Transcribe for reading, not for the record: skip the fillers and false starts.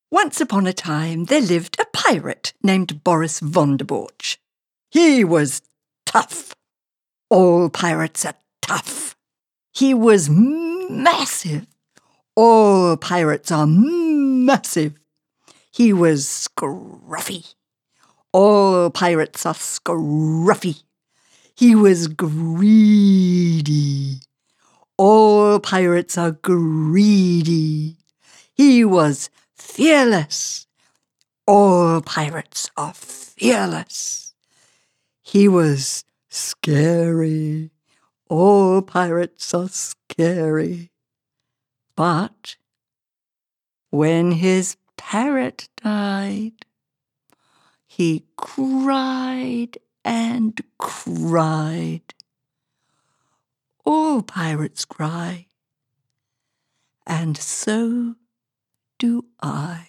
Once upon a time there lived a pirate named Boris von der Borch. He was tough. All pirates are tough. He was massive. All pirates are massive. He was scruffy. All pirates are scruffy. He was greedy. All pirates are greedy. He was fearless. All pirates are fearless. He was scary. All pirates are scary. But when his parrot died, he cried and cried. All pirates cry, and so do I.